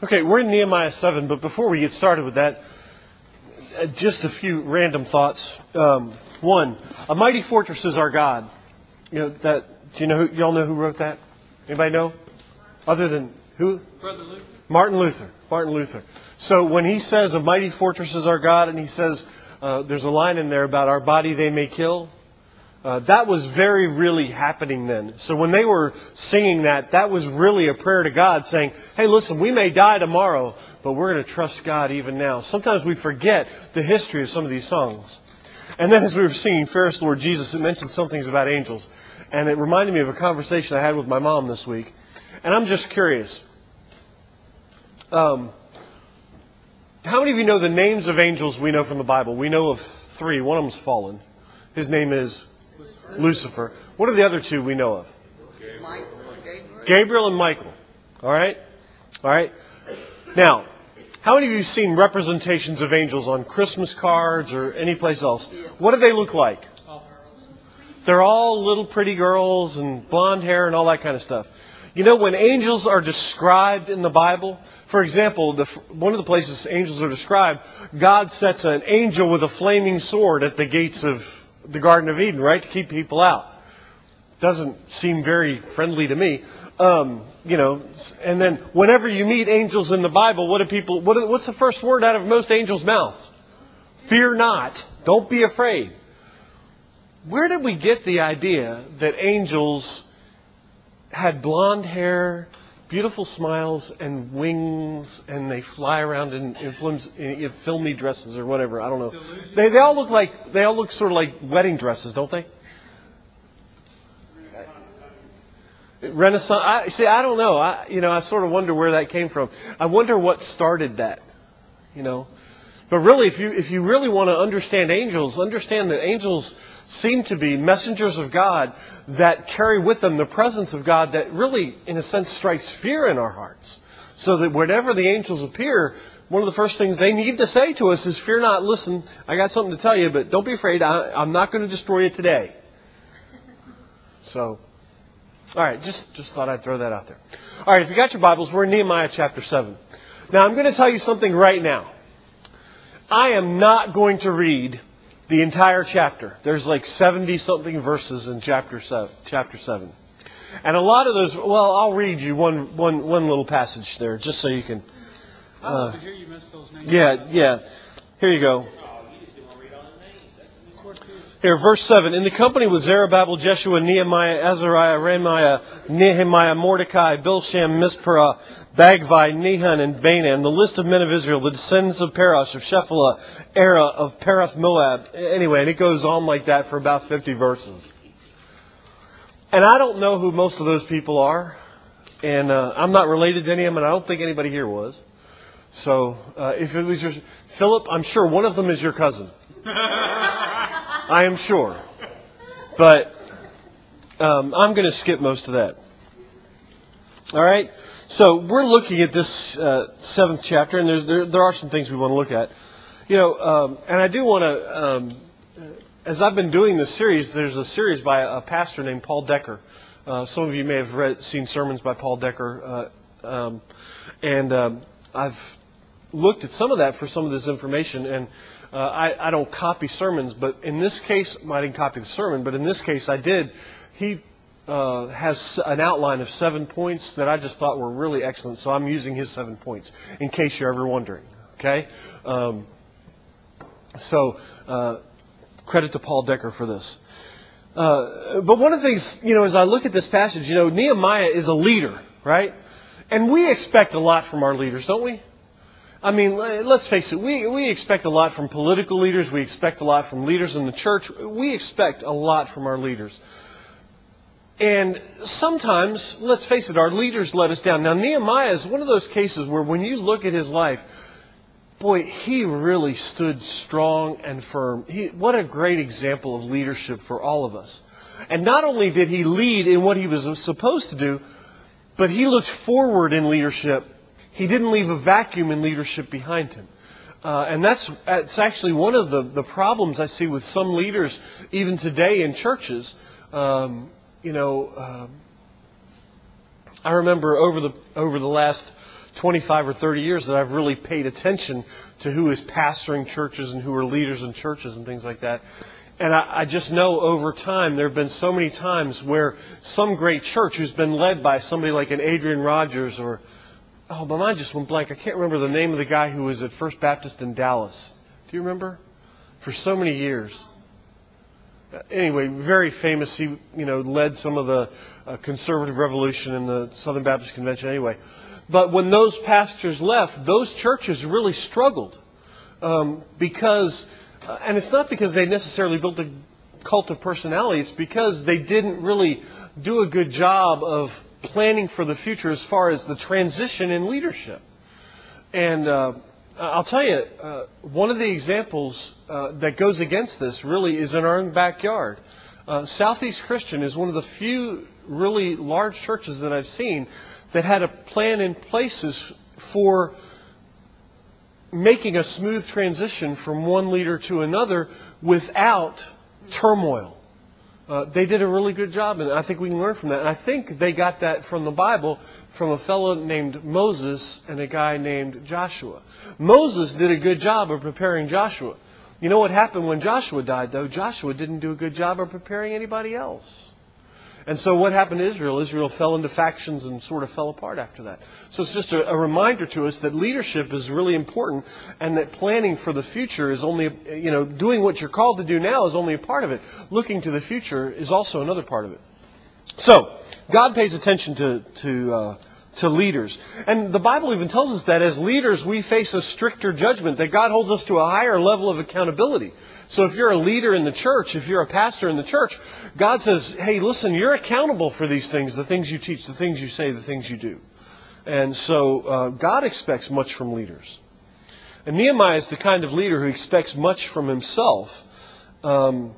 Okay, we're in Nehemiah 7, but before we get started with that, just a few random thoughts. One, a mighty fortress is our God. You know that? Do you know? Y'all know who wrote that? Anybody know? Other than who? Brother Luther. Martin Luther. Martin Luther. So when he says a mighty fortress is our God, and he says there's a line in there about our body they may kill. That was very really happening then. So when they were singing that, that was really a prayer to God saying, hey, listen, we may die tomorrow, but we're going to trust God even now. Sometimes we forget the history of some of these songs. And then as we were singing Fairest Lord Jesus, it mentioned some things about angels. And it reminded me of a conversation I had with my mom this week. And I'm just curious. How many of you know the names of angels we know from the Bible? We know of 3. One of them's fallen. His name is Lucifer. What are the other 2 we know of? Gabriel and Michael. All right? All right? Now, how many of you have seen representations of angels on Christmas cards or any place else? What do they look like? They're all little pretty girls and blonde hair and all that kind of stuff. You know, when angels are described in the Bible, for example, one of the places angels are described, God sets an angel with a flaming sword at the gates of the Garden of Eden, right, to keep people out. Doesn't seem very friendly to me. You know, and then whenever you meet angels in the Bible, what's the first word out of most angels' mouths? Fear not. Don't be afraid. Where did we get the idea that angels had blonde hair, beautiful smiles, and wings, and they fly around in filmy dresses or whatever? I don't know. They all look sort of like wedding dresses, don't they? Renaissance. I don't know. I sort of wonder where that came from. I wonder what started that. You know, but really, if you really want to understand that angels seem to be messengers of God that carry with them the presence of God that really, in a sense, strikes fear in our hearts. So that whenever the angels appear, one of the first things they need to say to us is, fear not, listen, I got something to tell you, but don't be afraid, I'm not going to destroy you today. So, all right, just thought I'd throw that out there. All right, if you got your Bibles, we're in Nehemiah chapter 7. Now, I'm going to tell you something right now. I am not going to read the entire chapter. There's like 70-something verses in chapter 7. And a lot of those, well, I'll read you one little passage there, just so you can... Yeah. Here you go. Here, verse 7. In the company with Zerubbabel, Jeshua, Nehemiah, Azariah, Ramiah, Nehemiah, Mordecai, Bilsham, Mispera, Bagvai, Nehan, and Bainan, the list of men of Israel, the descendants of Parash, of Shephelah, Era, of Parath Moab. Anyway, and it goes on like that for about 50 verses. And I don't know who most of those people are. And I'm not related to any of them, and I don't think anybody here was. So if it was your... Philip, I'm sure one of them is your cousin. I am sure. But I'm going to skip most of that. All right? So we're looking at this 7th chapter, and there are some things we want to look at. You know, and I do want to, as I've been doing this series, there's a series by a pastor named Paul Decker. Some of you may have seen sermons by Paul Decker. And I've looked at some of that for some of this information, and I don't copy sermons, but in this case, I didn't copy the sermon, but in this case I did. He has an outline of 7 points that I just thought were really excellent, so I'm using his 7 points, in case you're ever wondering. Okay? So credit to Paul Decker for this. But one of the things, you know, as I look at this passage, you know, Nehemiah is a leader, right? And we expect a lot from our leaders, don't we? I mean, let's face it, we expect a lot from political leaders. We expect a lot from leaders in the church. We expect a lot from our leaders. And sometimes, let's face it, our leaders let us down. Now, Nehemiah is one of those cases where when you look at his life, boy, he really stood strong and firm. What a great example of leadership for all of us. And not only did he lead in what he was supposed to do, but he looked forward in leadership. He didn't leave a vacuum in leadership behind him. And it's actually one of the problems I see with some leaders, even today in churches. I remember over the last 25 or 30 years that I've really paid attention to who is pastoring churches and who are leaders in churches and things like that. And I just know over time there have been so many times where some great church who's been led by somebody like an Adrian Rogers or, oh, my mind just went blank. I can't remember the name of the guy who was at First Baptist in Dallas. Do you remember? For so many years. Anyway, very famous. He, led some of the conservative revolution in the Southern Baptist Convention anyway. But when those pastors left, those churches really struggled because, and it's not because they necessarily built a cult of personality. It's because they didn't really do a good job of planning for the future as far as the transition in leadership. And I'll tell you, one of the examples that goes against this really is in our own backyard. Southeast Christian is one of the few really large churches that I've seen that had a plan in places for making a smooth transition from one leader to another without turmoil. They did a really good job, and I think we can learn from that. And I think they got that from the Bible, from a fellow named Moses and a guy named Joshua. Moses did a good job of preparing Joshua. You know what happened when Joshua died, though? Joshua didn't do a good job of preparing anybody else. And so what happened to Israel? Israel fell into factions and sort of fell apart after that. So it's just a reminder to us that leadership is really important and that planning for the future is only, doing what you're called to do now is only a part of it. Looking to the future is also another part of it. So, God pays attention to leaders. And the Bible even tells us that as leaders we face a stricter judgment, that God holds us to a higher level of accountability. So if you're a leader in the church, if you're a pastor in the church, God says, hey, listen, you're accountable for these things, the things you teach, the things you say, the things you do. And so God expects much from leaders. And Nehemiah is the kind of leader who expects much from himself. And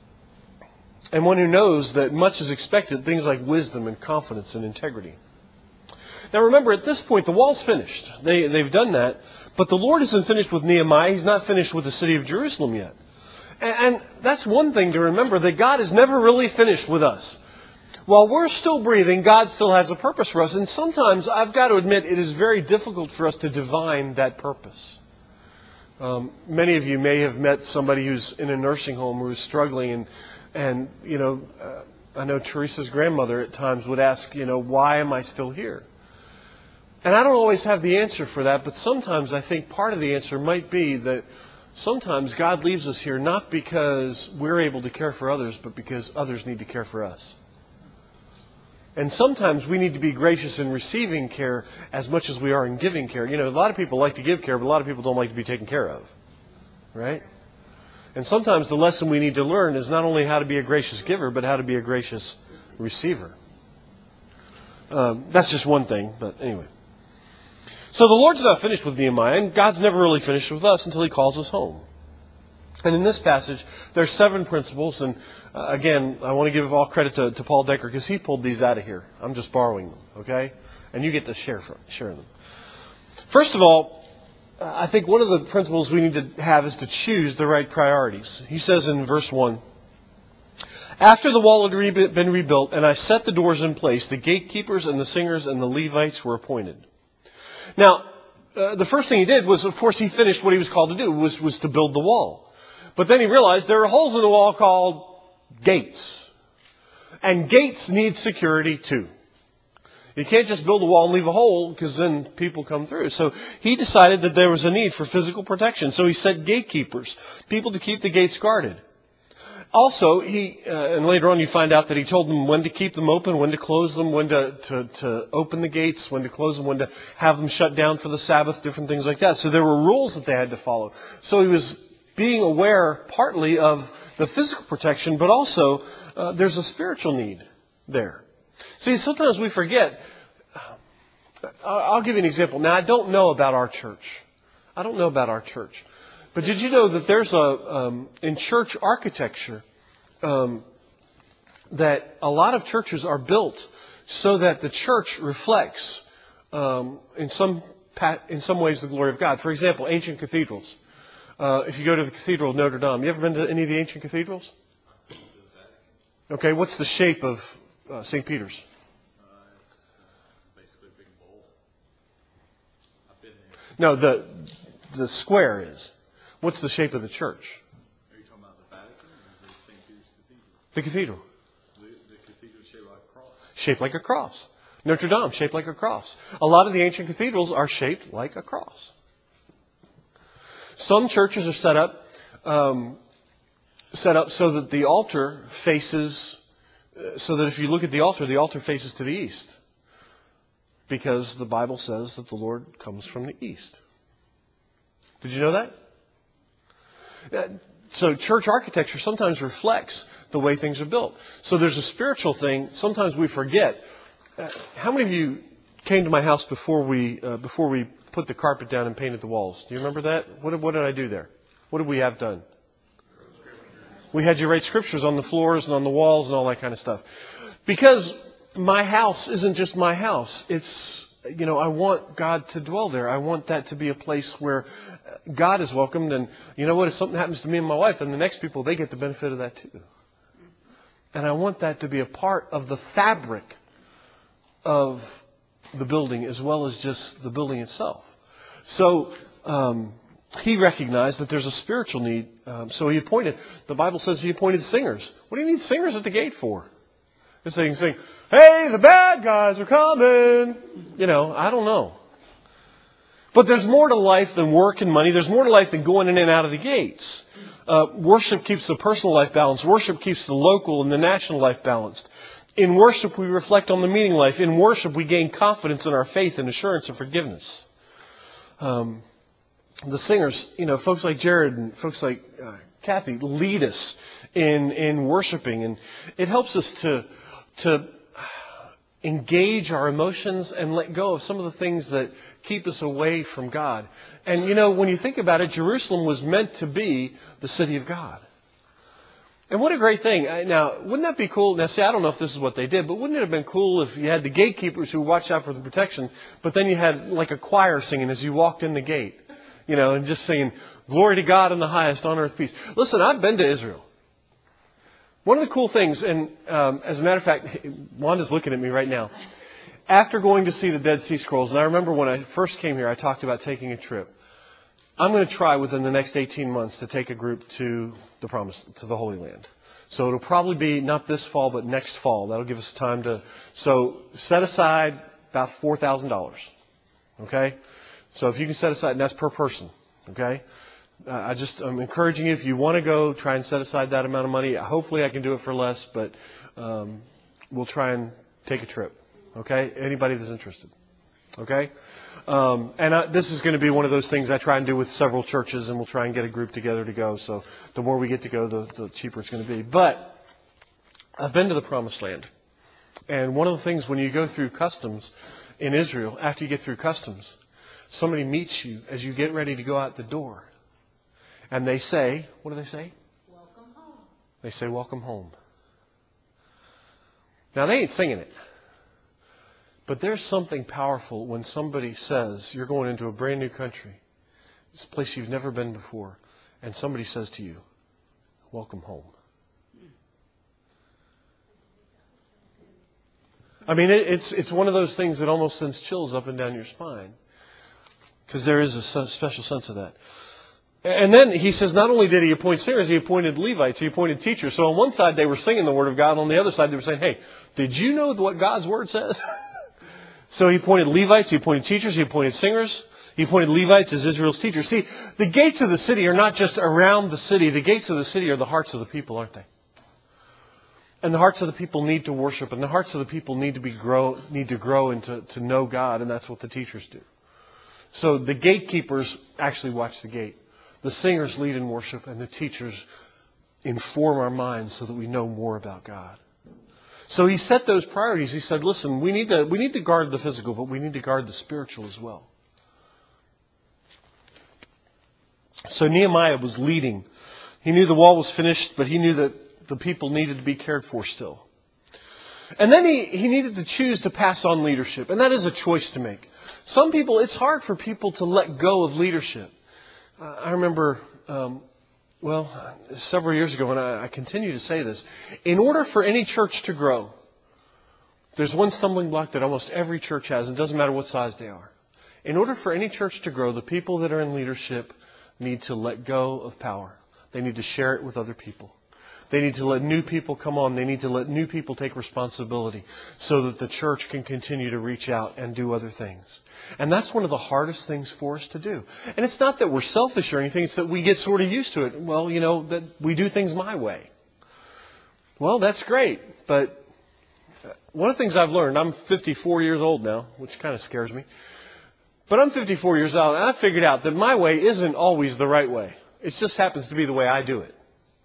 one who knows that much is expected, things like wisdom and confidence and integrity. Now remember, at this point, the wall's finished. They've done that. But the Lord isn't finished with Nehemiah. He's not finished with the city of Jerusalem yet. And that's one thing to remember, that God is never really finished with us. While we're still breathing, God still has a purpose for us. And sometimes, I've got to admit, it is very difficult for us to divine that purpose. Many of you may have met somebody who's in a nursing home who is struggling. And I know Teresa's grandmother at times would ask, why am I still here? And I don't always have the answer for that, but sometimes I think part of the answer might be that sometimes God leaves us here not because we're able to care for others, but because others need to care for us. And sometimes we need to be gracious in receiving care as much as we are in giving care. A lot of people like to give care, but a lot of people don't like to be taken care of. Right? And sometimes the lesson we need to learn is not only how to be a gracious giver, but how to be a gracious receiver. That's just one thing, but anyway. So the Lord's not finished with Nehemiah, and God's never really finished with us until He calls us home. And in this passage, there's 7 principles, and again, I want to give all credit to Paul Decker, because he pulled these out of here. I'm just borrowing them, okay? And you get to share them. First of all, I think one of the principles we need to have is to choose the right priorities. He says in verse 1, after the wall had been rebuilt, and I set the doors in place, the gatekeepers and the singers and the Levites were appointed. Now, the first thing he did was, of course, he finished what he was called to do, was to build the wall. But then he realized there are holes in the wall called gates. And gates need security too. You can't just build a wall and leave a hole, because then people come through. So he decided that there was a need for physical protection. So he set gatekeepers, people to keep the gates guarded. Also, and later on you find out that he told them when to keep them open, when to close them, when to open the gates, when to close them, when to have them shut down for the Sabbath, different things like that. So there were rules that they had to follow. So he was being aware partly of the physical protection, but also there's a spiritual need there. See, sometimes we forget. I'll give you an example. Now, I don't know about our church. But did you know that there's in church architecture, that a lot of churches are built so that the church reflects, in some ways, the glory of God. For example, ancient cathedrals. If you go to the Cathedral of Notre Dame, you ever been to any of the ancient cathedrals? Okay, what's the shape of St. Peter's? It's basically a big bowl. No, the square is. What's the shape of the church? Are you talking about the Vatican or the St. Peter's Cathedral? The cathedral. The cathedral shaped like a cross. Shaped like a cross. Notre Dame, shaped like a cross. A lot of the ancient cathedrals are shaped like a cross. Some churches are set up so that the altar faces, so that if you look at the altar faces to the east. Because the Bible says that the Lord comes from the east. Did you know that? So church architecture sometimes reflects the way things are built. So there's a spiritual thing. Sometimes we forget. How many of you came to my house before we put the carpet down and painted the walls? Do you remember that? What did I do there? What did we have done? We had you write scriptures on the floors and on the walls and all that kind of stuff. Because my house isn't just my house. It's, I want God to dwell there. I want that to be a place where God is welcomed. And you know what? If something happens to me and my wife, then the next people, they get the benefit of that too. And I want that to be a part of the fabric of the building as well as just the building itself. So he recognized that there's a spiritual need. So he appointed, the Bible says he appointed singers. What do you need singers at the gate for? Just so you can sing, "Hey, the bad guys are coming." I don't know. But there's more to life than work and money. There's more to life than going in and out of the gates. Worship keeps the personal life balanced. Worship keeps the local and the national life balanced. In worship, we reflect on the meaning of life. In worship, we gain confidence in our faith and assurance of forgiveness. The singers, folks like Jared and folks like Kathy lead us in worshiping. And it helps us to engage our emotions and let go of some of the things that keep us away from God. And when you think about it, Jerusalem was meant to be the city of God. And what a great thing. Now, wouldn't that be cool? Now, see, I don't know if this is what they did, but wouldn't it have been cool if you had the gatekeepers who watched out for the protection, but then you had like a choir singing as you walked in the gate, and just singing, "Glory to God in the highest, on earth peace." Listen, I've been to Israel. One of the cool things, and as a matter of fact, Wanda's looking at me right now. After going to see the Dead Sea Scrolls, and I remember when I first came here, I talked about taking a trip. I'm going to try within the next 18 months to take a group to the Holy Land. So it'll probably be not this fall, but next fall. That'll give us time to, so set aside about $4,000. Okay? So if you can set aside, and that's per person. Okay? I'm encouraging you, if you want to go, try and set aside that amount of money. Hopefully I can do it for less, but we'll try and take a trip. Okay? Anybody that's interested. Okay? This is going to be one of those things I try and do with several churches, and we'll try and get a group together to go. So the more we get to go, the cheaper it's going to be. But I've been to the Promised Land. And one of the things when you go through customs in Israel, after you get through customs, somebody meets you as you get ready to go out the door. And they say, what do they say? Welcome home. They say, "Welcome home." Now, they ain't singing it. But there's something powerful when somebody says, you're going into a brand new country. It's a place you've never been before. And somebody says to you, "Welcome home." I mean, it's one of those things that almost sends chills up and down your spine. Because there is a special sense of that. And then he says not only did he appoint singers, he appointed Levites, he appointed teachers. So on one side they were singing the Word of God, and on the other side they were saying, "Hey, did you know what God's Word says?" So he appointed Levites, he appointed teachers, he appointed singers. He appointed Levites as Israel's teachers. See, the gates of the city are not just around the city. The gates of the city are the hearts of the people, aren't they? And the hearts of the people need to worship, and the hearts of the people need to grow and to know God, and that's what the teachers do. So the gatekeepers actually watch the gate. The singers lead in worship, and the teachers inform our minds so that we know more about God. So he set those priorities. He said, "Listen, we need to guard the physical, but we need to guard the spiritual as well." So Nehemiah was leading. He knew the wall was finished, but he knew that the people needed to be cared for still. And then he needed to choose to pass on leadership, and that is a choice to make. Some people, it's hard for people to let go of leadership. I remember, several years ago, and I continue to say this, in order for any church to grow, there's one stumbling block that almost every church has. It doesn't matter what size they are. In order for any church to grow, the people that are in leadership need to let go of power. They need to share it with other people. They need to let new people come on. They need to let new people take responsibility so that the church can continue to reach out and do other things. And that's one of the hardest things for us to do. And it's not that we're selfish or anything. It's that we get sort of used to it. Well, that we do things my way. Well, that's great. But one of the things I've learned, I'm 54 years old now, which kind of scares me. But I'm 54 years old, and I figured out that my way isn't always the right way. It just happens to be the way I do it.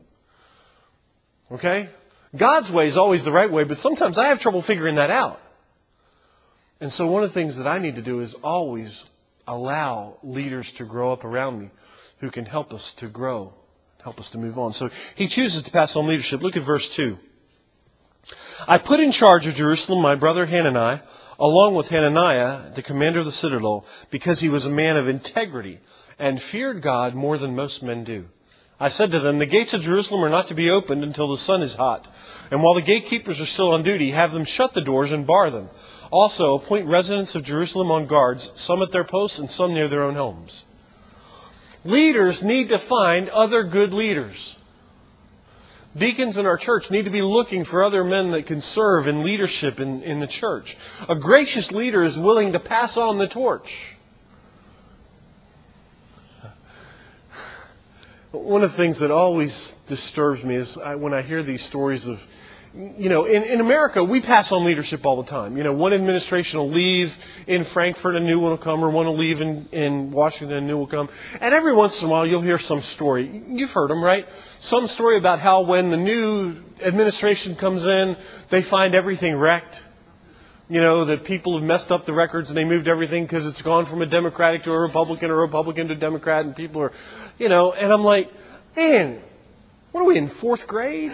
Okay? God's way is always the right way, but sometimes I have trouble figuring that out. And so one of the things that I need to do is always allow leaders to grow up around me who can help us to grow, help us to move on. So he chooses to pass on leadership. Look at verse 2. I put in charge of Jerusalem my brother Hanani, along with Hananiah, the commander of the citadel, because he was a man of integrity and feared God more than most men do. I said to them, the gates of Jerusalem are not to be opened until the sun is hot. And while the gatekeepers are still on duty, have them shut the doors and bar them. Also, appoint residents of Jerusalem on guards, some at their posts and some near their own homes. Leaders need to find other good leaders. Deacons in our church need to be looking for other men that can serve in leadership in the church. A gracious leader is willing to pass on the torch. One of the things that always disturbs me is when I hear these stories of, in America, we pass on leadership all the time. One administration will leave in Frankfurt, a new one will come, or one will leave in Washington, a new will come. And every once in a while, you'll hear some story. You've heard them, right? Some story about how when the new administration comes in, they find everything wrecked. That people have messed up the records and they moved everything because it's gone from a Democratic to a Republican or a Republican to Democrat, and people are, and I'm like, man, what are we in, 4th grade?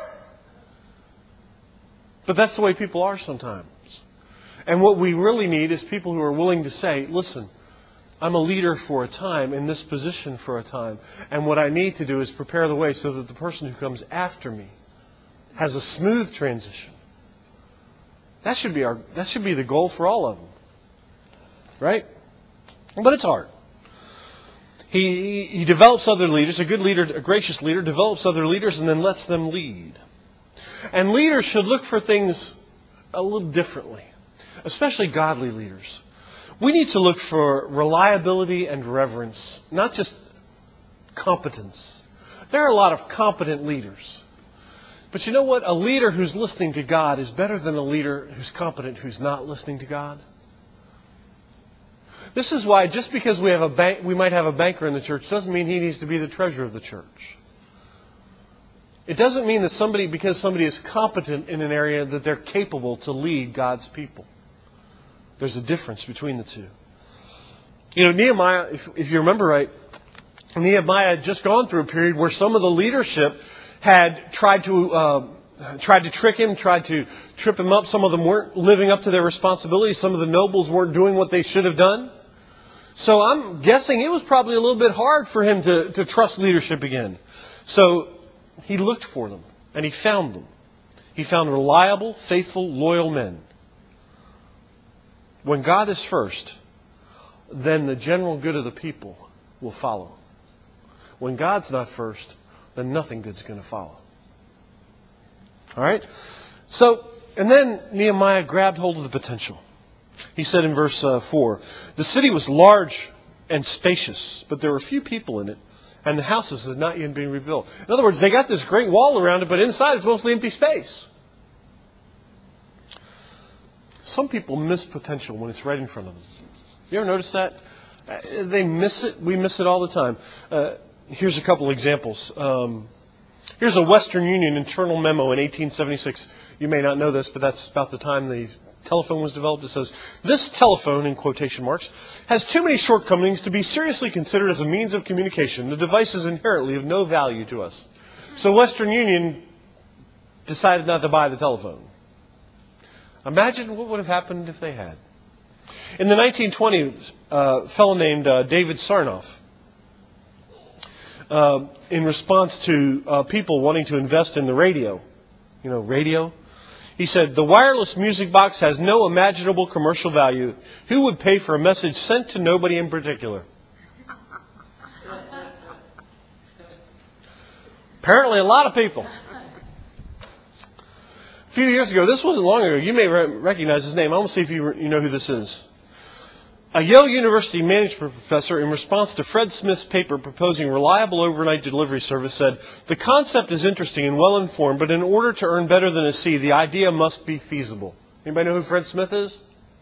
But that's the way people are sometimes. And what we really need is people who are willing to say, listen, I'm a leader for a time, in this position for a time, and what I need to do is prepare the way so that the person who comes after me has a smooth transition. That should be the goal for all of them. Right? But it's hard. He develops other leaders. A good leader, a gracious leader, develops other leaders and then lets them lead. And leaders should look for things a little differently, especially godly leaders. We need to look for reliability and reverence, not just competence. There are a lot of competent leaders. But you know what? A leader who's listening to God is better than a leader who's competent who's not listening to God. This is why just because we might have a banker in the church doesn't mean he needs to be the treasurer of the church. It doesn't mean that because somebody is competent in an area that they're capable to lead God's people. There's a difference between the two. Nehemiah, if you remember right, Nehemiah had just gone through a period where some of the leadership had tried to trick him, tried to trip him up. Some of them weren't living up to their responsibilities. Some of the nobles weren't doing what they should have done. So I'm guessing it was probably a little bit hard for him to trust leadership again. So he looked for them, and he found them. He found reliable, faithful, loyal men. When God is first, then the general good of the people will follow. When God's not first, then nothing good's going to follow. All right? So, and then Nehemiah grabbed hold of the potential. He said in verse 4, the city was large and spacious, but there were few people in it, and the houses had not yet been rebuilt. In other words, they got this great wall around it, but inside it's mostly empty space. Some people miss potential when it's right in front of them. You ever notice that? They miss it. We miss it all the time. Here's a couple examples. Here's a Western Union internal memo in 1876. You may not know this, but that's about the time the telephone was developed. It says, this telephone, in quotation marks, has too many shortcomings to be seriously considered as a means of communication. The device is inherently of no value to us. So Western Union decided not to buy the telephone. Imagine what would have happened if they had. In the 1920s, a fellow named David Sarnoff, in response to people wanting to invest in the radio, radio, He said, "The wireless music box has no imaginable commercial value. Who would pay for a message sent to nobody in particular?" Apparently a lot of people. A few years ago, this wasn't long ago, you may recognize his name. I want to see if you know who this is. A Yale University management professor, in response to Fred Smith's paper proposing reliable overnight delivery service, said, "The concept is interesting and well-informed, but in order to earn better than a C, the idea must be feasible." Anybody know who Fred Smith is?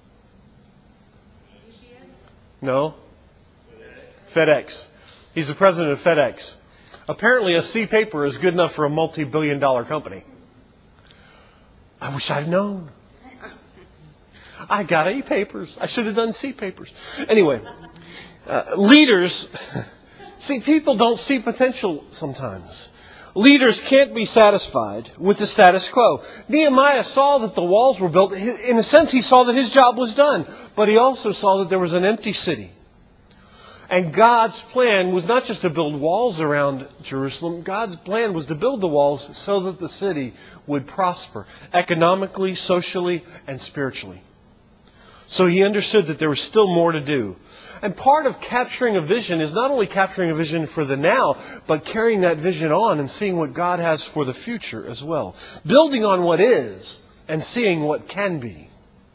No? FedEx. He's the president of FedEx. Apparently a C paper is good enough for a multi-billion-dollar company. I wish I'd known. I got A papers. I should have done C papers. Anyway, leaders, see, people don't see potential sometimes. Leaders can't be satisfied with the status quo. Nehemiah saw that the walls were built. In a sense, he saw that his job was done. But he also saw that there was an empty city. And God's plan was not just to build walls around Jerusalem. God's plan was to build the walls so that the city would prosper economically, socially, and spiritually. So he understood that there was still more to do. And part of capturing a vision is not only capturing a vision for the now, but carrying that vision on and seeing what God has for the future as well. Building on what is and seeing what can be.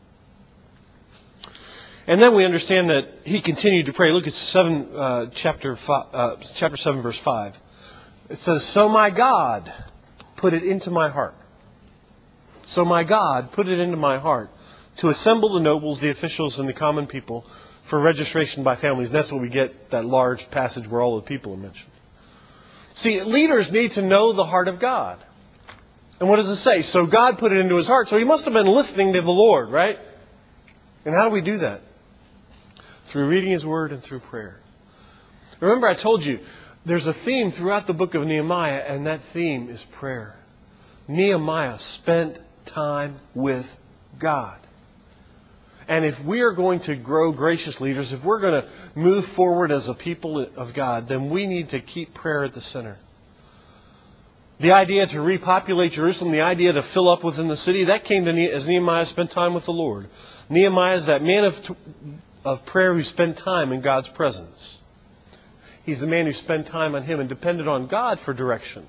And then we understand that he continued to pray. Look at chapter 7, verse 5. It says, "So my God put it into my heart." So my God put it into my heart to assemble the nobles, the officials, and the common people for registration by families. And that's what we get, that large passage where all the people are mentioned. See, leaders need to know the heart of God. And what does it say? So God put it into his heart. So he must have been listening to the Lord, right? And how do we do that? Through reading his word and through prayer. Remember, I told you, there's a theme throughout the book of Nehemiah, and that theme is prayer. Nehemiah spent time with God. And if we are going to grow gracious leaders, if we're going to move forward as a people of God, then we need to keep prayer at the center. The idea to repopulate Jerusalem, the idea to fill up within the city, that came to as Nehemiah spent time with the Lord. Nehemiah is that man of prayer who spent time in God's presence. He's the man who spent time on him and depended on God for direction.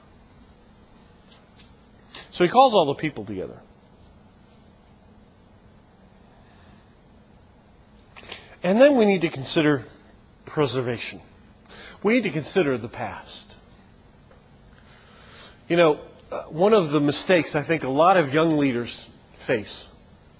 So he calls all the people together. And then we need to consider preservation. We need to consider the past. You know, one of the mistakes I think a lot of young leaders face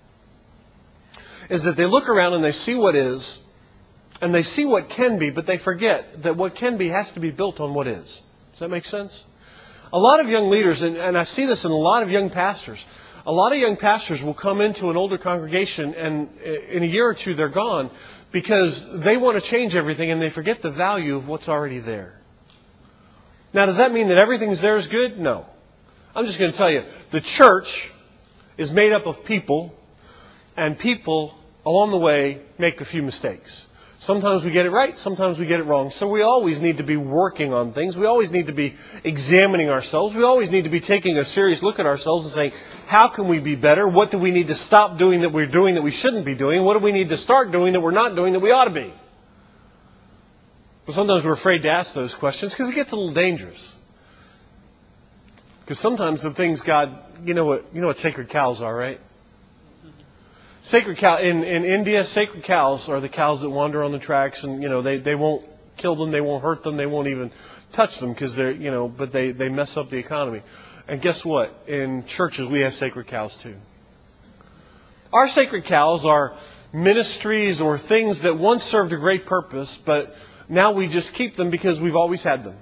is that they look around and they see what is, and they see what can be, but they forget that what can be has to be built on what is. Does that make sense? A lot of young leaders, and I see this in a lot of young pastors, a lot of young pastors will come into an older congregation and in a year or two they're gone because they want to change everything and they forget the value of what's already there. Now, does that mean that everything's there is good? No. I'm just going to tell you, the church is made up of people, and people along the way make a few mistakes. Sometimes we get it right, sometimes we get it wrong. So we always need to be working on things. We always need to be examining ourselves. We always need to be taking a serious look at ourselves and saying, how can we be better? What do we need to stop doing that we're doing that we shouldn't be doing? What do we need to start doing that we're not doing that we ought to be? But sometimes we're afraid to ask those questions because it gets a little dangerous. Because sometimes the things God, you know what sacred cows are, right? Sacred cow in India, sacred cows are the cows that wander on the tracks, and they won't kill them, they won't hurt them, they won't even touch them because but they mess up the economy. And guess what? In churches we have sacred cows too. Our sacred cows are ministries or things that once served a great purpose, but now we just keep them because we've always had them.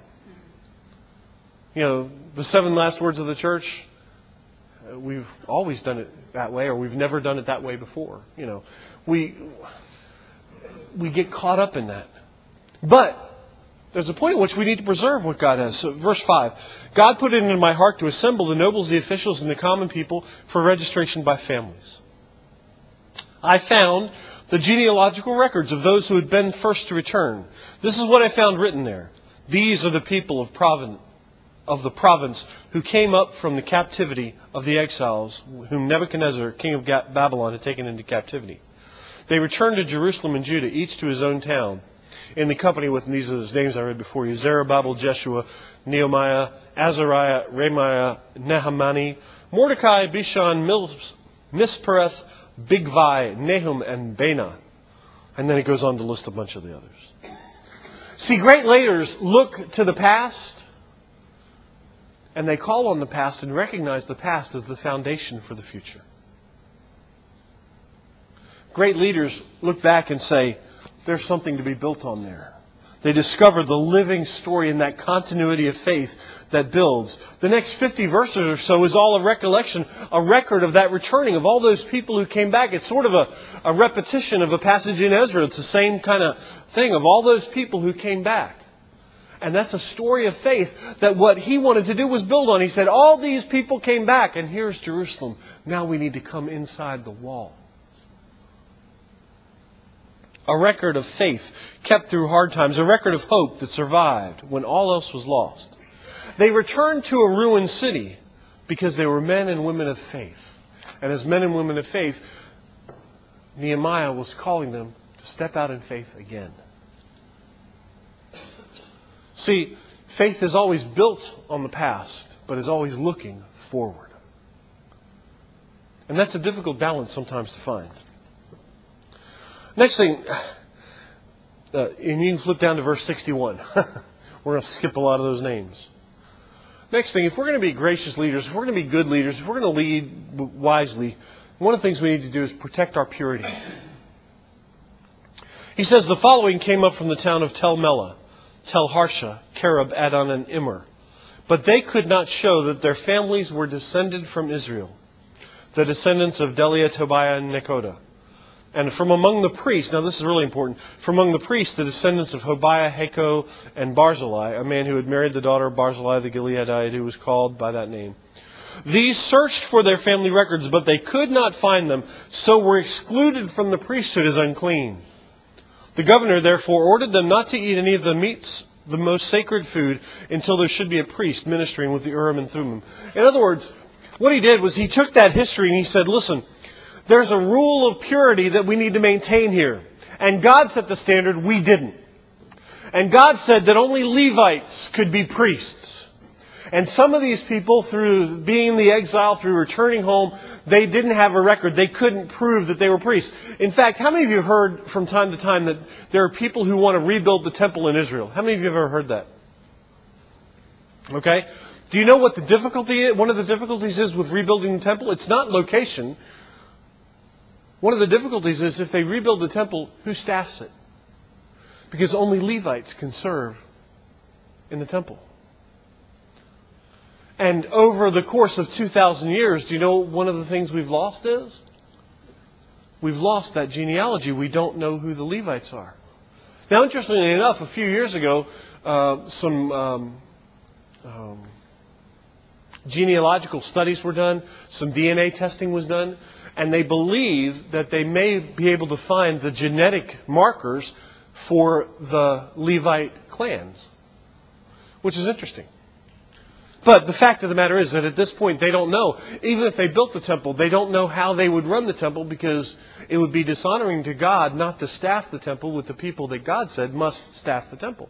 The 7 last words of the church. We've always done it that way, or we've never done it that way before. We get caught up in that. But there's a point at which we need to preserve what God has. So, verse 5, God put it into my heart to assemble the nobles, the officials, and the common people for registration by families. I found the genealogical records of those who had been first to return. This is what I found written there. These are the people of of the province who came up from the captivity of the exiles, whom Nebuchadnezzar, king of Babylon, had taken into captivity. They returned to Jerusalem and Judah, each to his own town, in the company with, and these are those names I read before you, Zerubbabel, Jeshua, Nehemiah, Azariah, Ramiah, Nahamani, Mordecai, Bishan, Mispereth, Bigvai, Nahum, and Bana. And then it goes on to list a bunch of the others. See, great leaders look to the past, and they call on the past and recognize the past as the foundation for the future. Great leaders look back and say, there's something to be built on there. They discover the living story in that continuity of faith that builds. The next 50 verses or so is all a recollection, a record of that returning, of all those people who came back. It's sort of a repetition of a passage in Ezra. It's the same kind of thing of all those people who came back. And that's a story of faith that what he wanted to do was build on. He said, all these people came back, and here's Jerusalem. Now we need to come inside the wall. A record of faith kept through hard times. A record of hope that survived when all else was lost. They returned to a ruined city because they were men and women of faith. And as men and women of faith, Nehemiah was calling them to step out in faith again. See, faith is always built on the past, but is always looking forward. And that's a difficult balance sometimes to find. Next thing, and you can flip down to verse 61. We're going to skip a lot of those names. Next thing, if we're going to be gracious leaders, if we're going to be good leaders, if we're going to lead wisely, one of the things we need to do is protect our purity. He says, the following came up from the town of Tel Melah, Tel Harsha, Kerub, Adon, and Immer. But they could not show that their families were descended from Israel, the descendants of Deliah, Tobiah, and Nekoda. And from among the priests, now this is really important, from among the priests, the descendants of Hobiah, Heko, and Barzillai, a man who had married the daughter of Barzillai the Gileadite, who was called by that name. These searched for their family records, but they could not find them, so were excluded from the priesthood as unclean. The governor therefore ordered them not to eat any of the meats, the most sacred food, until there should be a priest ministering with the Urim and Thummim. In other words, what he did was he took that history and he said, listen, there's a rule of purity that we need to maintain here. And God set the standard, we didn't. And God said that only Levites could be priests. And some of these people, through being in the exile, through returning home, they didn't have a record. They couldn't prove that they were priests. In fact, how many of you have heard from time to time that there are people who want to rebuild the temple in Israel? How many of you have ever heard that? Okay. Do you know what the difficulty is? One of the difficulties is with rebuilding the temple? It's not location. One of the difficulties is if they rebuild the temple, who staffs it? Because only Levites can serve in the temple. And over the course of 2,000 years, do you know what one of the things we've lost is? We've lost that genealogy. We don't know who the Levites are. Now, interestingly enough, a few years ago, some genealogical studies were done. Some DNA testing was done. And they believe that they may be able to find the genetic markers for the Levite clans, which is interesting. But the fact of the matter is that at this point they don't know. Even if they built the temple, they don't know how they would run the temple because it would be dishonoring to God not to staff the temple with the people that God said must staff the temple.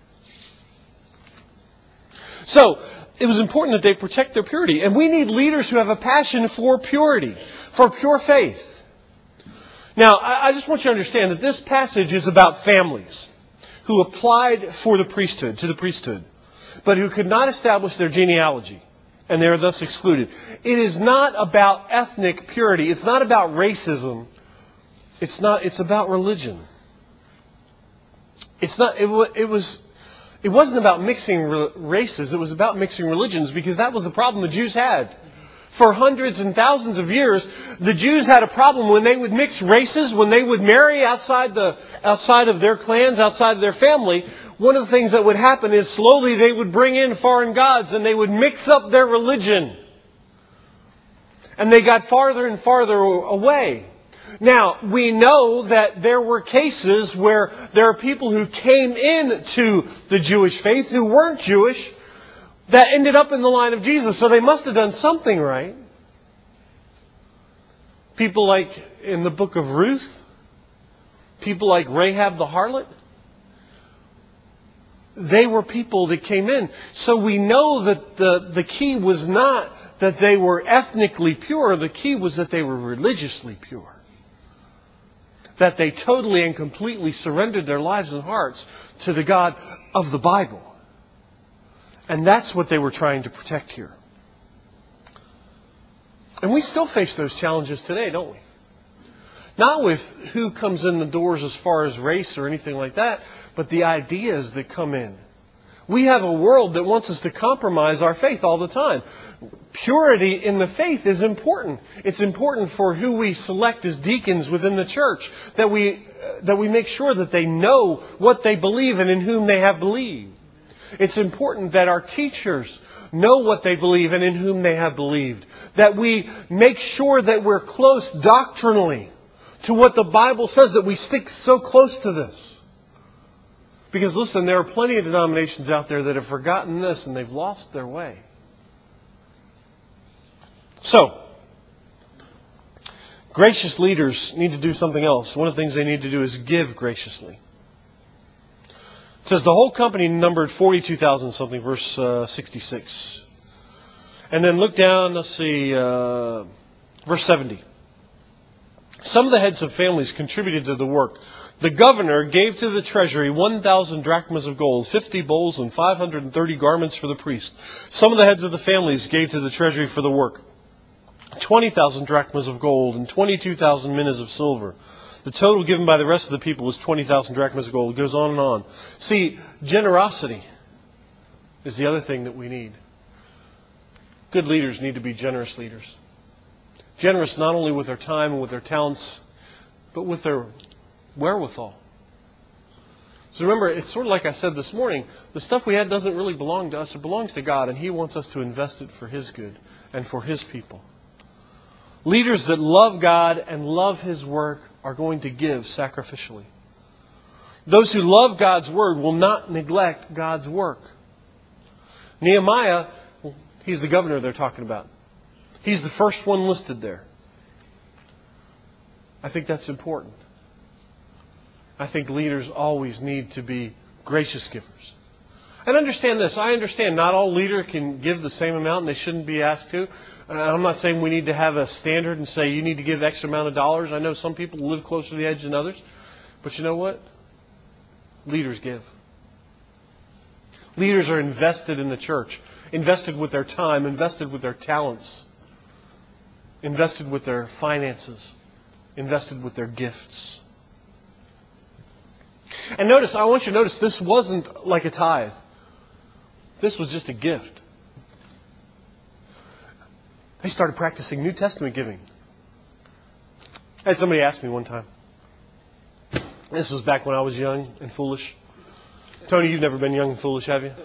So, it was important that they protect their purity. And we need leaders who have a passion for purity, for pure faith. Now, I just want you to understand that this passage is about families who applied for the priesthood, to the priesthood, but who could not establish their genealogy, and they are thus excluded. It is not about ethnic purity. It's not about racism. It's about religion. It wasn't about mixing races. It was about mixing religions, because that was the problem the Jews had. For hundreds and thousands of years, the Jews had a problem when they would mix races, when they would marry outside of their clans, outside of their family. One of the things that would happen is slowly they would bring in foreign gods and they would mix up their religion. And they got farther and farther away. Now, we know that there were cases where there are people who came into the Jewish faith who weren't Jewish, that ended up in the line of Jesus. So they must have done something right. People like in the book of Ruth, people like Rahab the harlot, they were people that came in. So we know that the key was not that they were ethnically pure. The key was that they were religiously pure. That they totally and completely surrendered their lives and hearts to the God of the Bible. And that's what they were trying to protect here. And we still face those challenges today, don't we? Not with who comes in the doors as far as race or anything like that, but the ideas that come in. We have a world that wants us to compromise our faith all the time. Purity in the faith is important. It's important for who we select as deacons within the church, that we make sure that they know what they believe and in whom they have believed. It's important that our teachers know what they believe and in whom they have believed. That we make sure that we're close doctrinally to what the Bible says, that we stick so close to this. Because listen, there are plenty of denominations out there that have forgotten this and they've lost their way. So, gracious leaders need to do something else. One of the things they need to do is give graciously. It says the whole company numbered 42,000 something, verse 66. And then look down, let's see, verse 70. Some of the heads of families contributed to the work. The governor gave to the treasury 1,000 drachmas of gold, 50 bowls, and 530 garments for the priest. Some of the heads of the families gave to the treasury for the work 20,000 drachmas of gold and 22,000 minas of silver. The total given by the rest of the people was 20,000 drachmas of gold. It goes on and on. See, generosity is the other thing that we need. Good leaders need to be generous leaders. Generous not only with their time and with their talents, but with their wherewithal. So remember, it's sort of like I said this morning, the stuff we had doesn't really belong to us. It belongs to God, and He wants us to invest it for His good and for His people. Leaders that love God and love His work are going to give sacrificially. Those who love God's Word will not neglect God's work. Nehemiah, he's the governor they're talking about. He's the first one listed there. I think that's important. I think leaders always need to be gracious givers. And understand this. I understand not all leader can give the same amount and they shouldn't be asked to. I'm not saying we need to have a standard and say you need to give X amount of dollars. I know some people live closer to the edge than others. But you know what? Leaders give. Leaders are invested in the church. Invested with their time. Invested with their talents. Invested with their finances. Invested with their gifts. And notice, I want you to notice, this wasn't like a tithe. This was just a gift. They started practicing New Testament giving. I had somebody ask me one time. This was back when I was young and foolish. Tony, you've never been young and foolish, have you?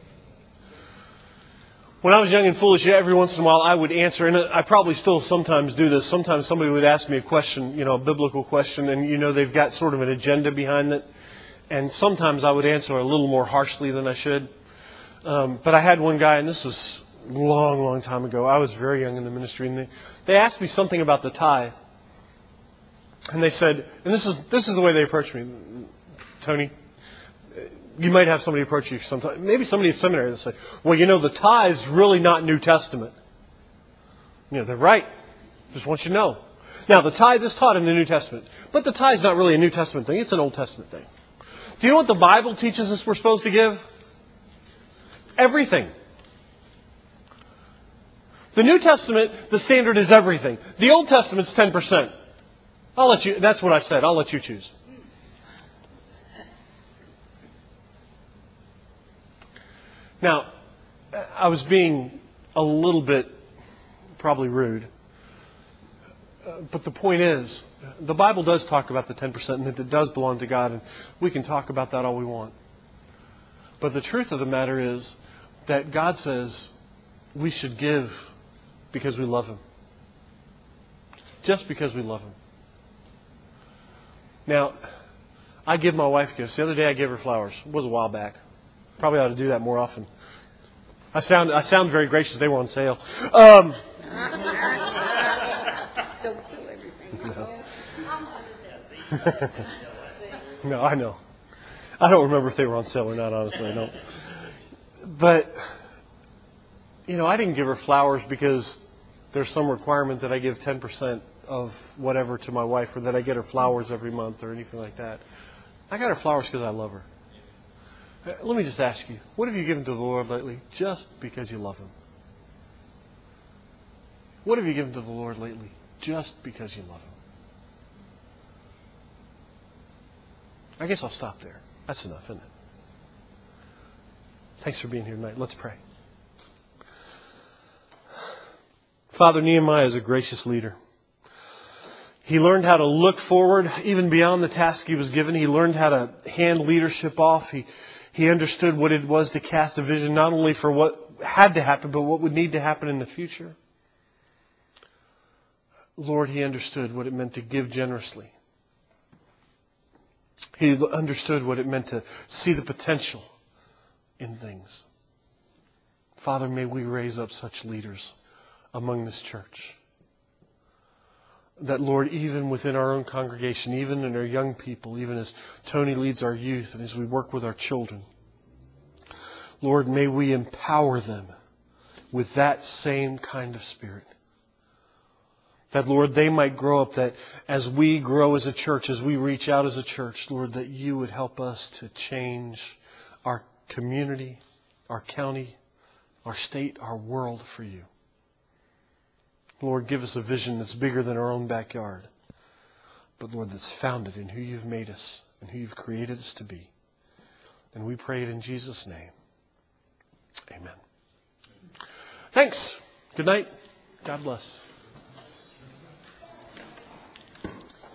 When I was young and foolish, every once in a while I would answer, and I probably still sometimes do this. Sometimes somebody would ask me a question, a biblical question, and they've got sort of an agenda behind it. And sometimes I would answer a little more harshly than I should. But I had one guy, and this was a long, long time ago. I was very young in the ministry, and they asked me something about the tithe. And they said, and this is the way they approached me, Tony. You might have somebody approach you sometime, maybe somebody at seminary that say, well, the tithe's really not New Testament. They're right. Just want you to know. Now, the tithe is taught in the New Testament, but the tithe's not really a New Testament thing. It's an Old Testament thing. Do you know what the Bible teaches us we're supposed to give? Everything. The New Testament, the standard is everything. The Old Testament's 10%. That's what I said. I'll let you choose. Now, I was being a little bit probably rude. But the point is, the Bible does talk about the 10% and that it does belong to God. And we can talk about that all we want. But the truth of the matter is that God says we should give because we love Him. Just because we love Him. Now, I give my wife gifts. The other day I gave her flowers. It was a while back. Probably ought to do that more often. I sound very gracious. They were on sale. Don't kill everything. No, I know. I don't remember if they were on sale or not, honestly. I don't. But, I didn't give her flowers because there's some requirement that I give 10% of whatever to my wife, or that I get her flowers every month or anything like that. I got her flowers because I love her. Let me just ask you, what have you given to the Lord lately just because you love Him? What have you given to the Lord lately just because you love Him? I guess I'll stop there. That's enough, isn't it? Thanks for being here tonight. Let's pray. Father, Nehemiah is a gracious leader. He learned how to look forward, even beyond the task he was given. He learned how to hand leadership off. He understood what it was to cast a vision, not only for what had to happen, but what would need to happen in the future. Lord, he understood what it meant to give generously. He understood what it meant to see the potential in things. Father, may we raise up such leaders among this church. That, Lord, even within our own congregation, even in our young people, even as Tony leads our youth and as we work with our children, Lord, may we empower them with that same kind of spirit. That, Lord, they might grow up, that as we grow as a church, as we reach out as a church, Lord, that you would help us to change our community, our county, our state, our world for you. Lord, give us a vision that's bigger than our own backyard. But Lord, that's founded in who you've made us and who you've created us to be. And we pray it in Jesus' name. Amen. Thanks. Good night. God bless.